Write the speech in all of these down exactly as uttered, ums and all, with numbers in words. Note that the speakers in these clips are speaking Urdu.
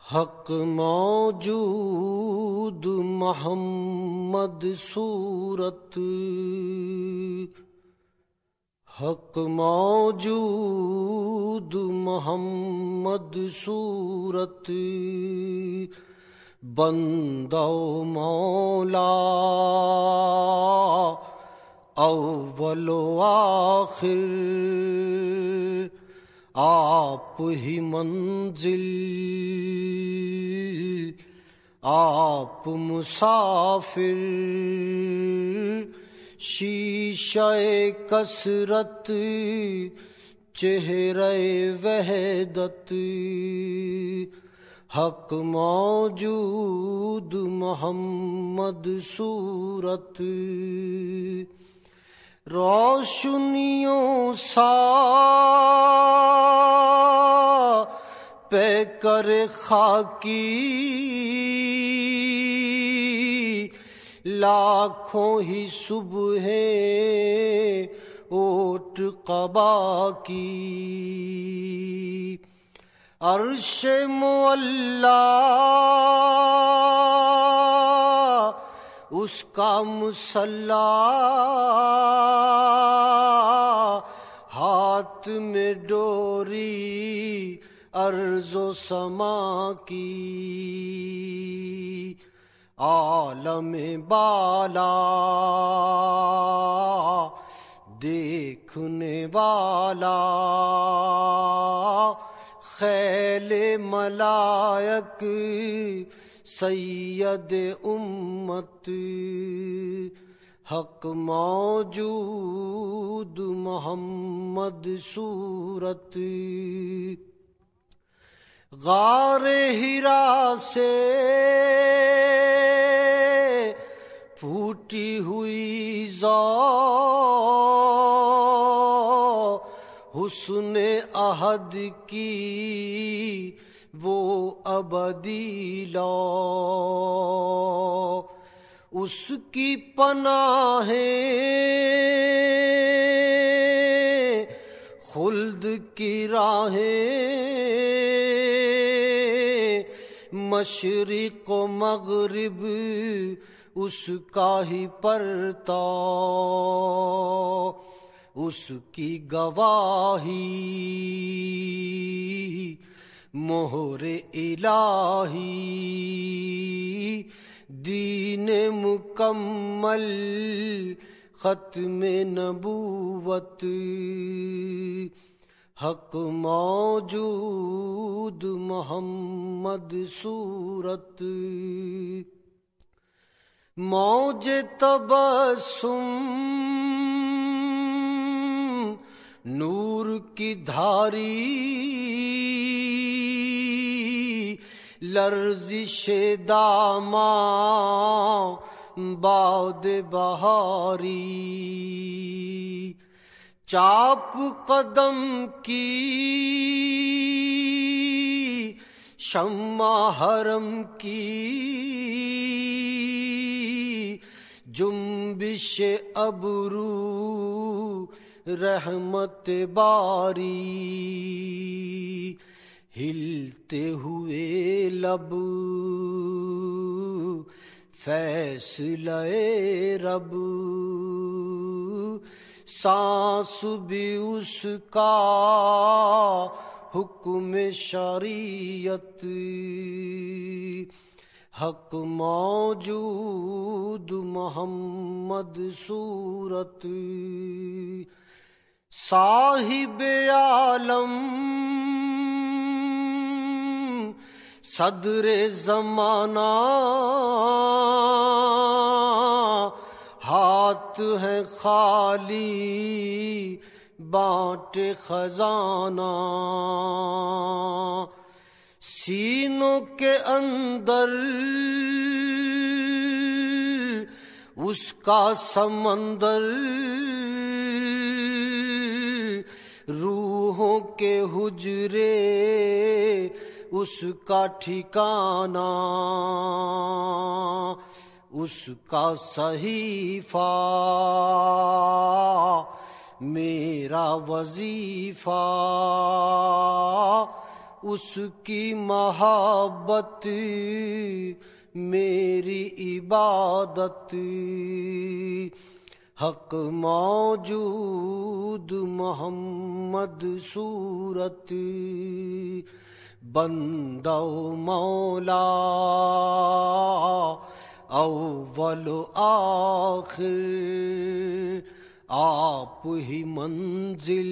حق موجود محمد صورت، حق موجود محمد صورت، بندہ و مولا اول و آخر، آپ ہی منزل آپ مسافر، شیشہ کثرت چہرہ وحدت، حق موجود محمد صورت، روشنیوں سا پہ کر خاکی، لاکھوں ہی صبح اوٹ قبا کی، عرش معلا اس کا مصلی، ہاتھ میں ڈوری ارض و سما کی، عالم بالا دیکھنے والا، خیل ملائک سید امت، حق موجود محمد صورت، غار حرا سے پھوٹی ہوئی ذات، حسن عہد کی وہ ابدی لا، اس کی پناہیں خلد کی راہیں، مشرق و مغرب اس کا ہی پرتا، اس کی گواہی مہر الہی، دین مکمل ختم نبوت، حق موجود محمد صورت، موج تبسم نور کی دھاری، لرزش داماں باد بہاری، چاپ قدم کی شمع حرم کی، جنبش ابرو رحمت باری، ہلتے ہوئے لب فیصلہ رب، سانس بھی اس کا حکم شریعت، حق موجود محمد صورت، صاحب عالم صدر زمانہ، ہاتھ ہے خالی بانٹ خزانہ، سینوں کے اندر اس کا سمندر، روحوں کے حجرے اس کا ٹھکانہ، اس کا صحیفہ میرا وظیفہ، اس کی محبت میری عبادت، حق موجود محمد صورت، بندہ و مولا اول و آخر، آپ ہی منزل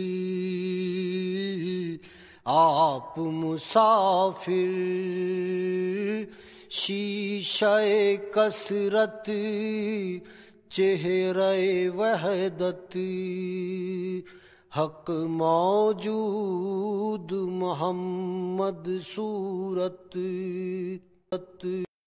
آپ مسافر، شیشہ کثرت چہرہ وحدت، حق موجود محمد صورت۔